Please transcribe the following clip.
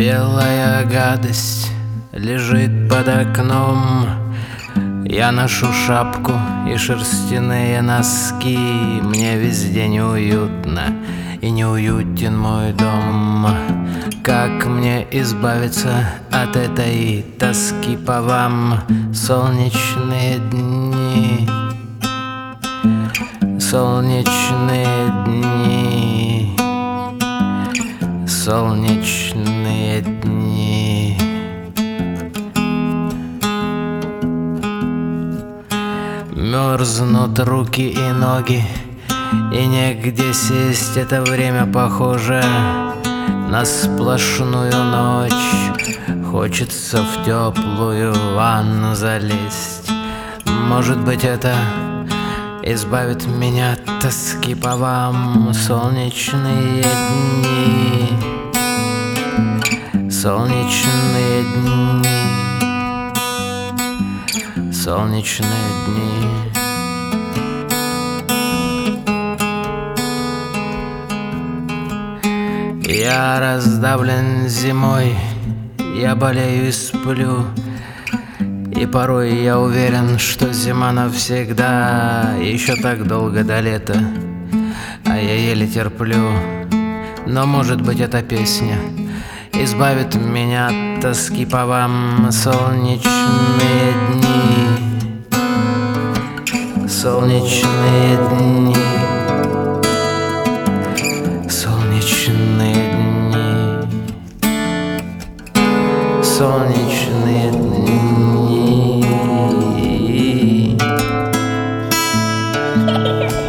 Белая гадость лежит под окном. Я ношу шапку и шерстяные носки. Мне везде неуютно, и неуютен мой дом. Как мне избавиться от этой тоски по вам? Солнечные дни, солнечные дни, солнечные дни. Мерзнут руки и ноги, и негде сесть. Это время похоже на сплошную ночь. Хочется в теплую ванну залезть. Может быть, это избавит меня от тоски по вам. Солнечные дни, солнечные дни, солнечные дни. Я раздавлен зимой, я болею и сплю. И порой я уверен, что зима навсегда. Еще так долго до лета, а я еле терплю. Но может быть эта песня избавит меня от тоски по вам. Солнечные дни, солнечные дни, солнечные дни, солнечные дни.